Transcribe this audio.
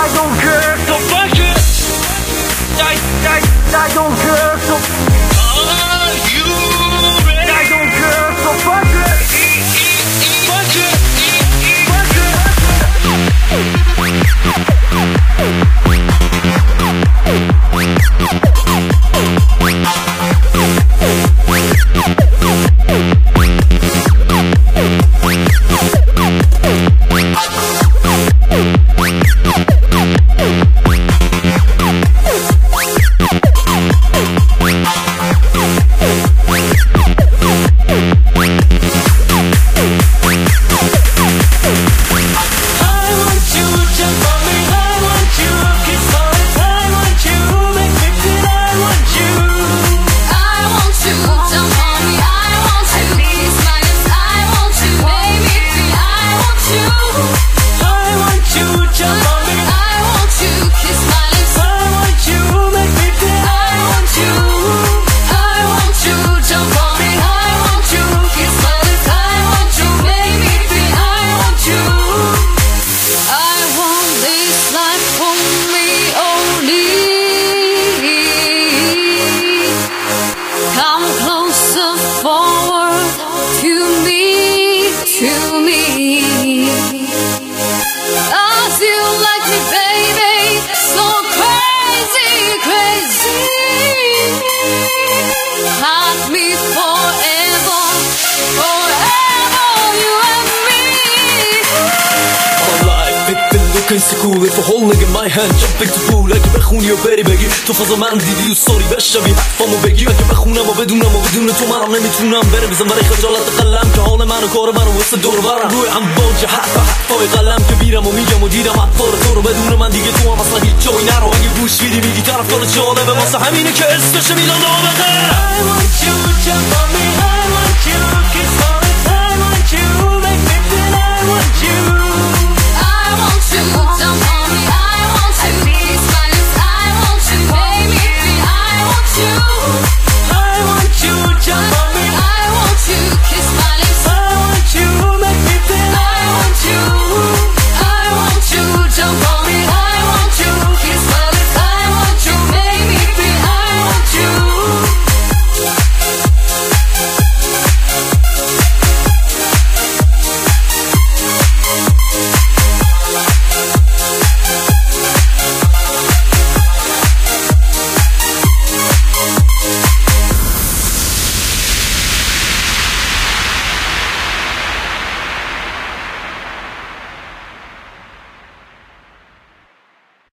I don't care, so fuck it. I don't care, so are you ready? I don't care, so fuck it. Fuck it. Fuck it. It's cool if a holding in my hand jumping to pool اگه بخونی و بری بگی تو فضا من دیدی دوست داری بشنوی حرفامو بگی اگه بخونم و بدونم تو منم نمیتونم برم برای خجالت قلم که حال منو کار منو واسه دور برم روی امواج حرفای قلم که بیرم و میگم و دیدم حرفا تو رو بدون من دیگه تو هم اصلا هیچ جایی نرو اگه گوش میدی میگی طرفدار جالبه واسه همینه که اسمش میدن نابغه I want you jump on me I want you kiss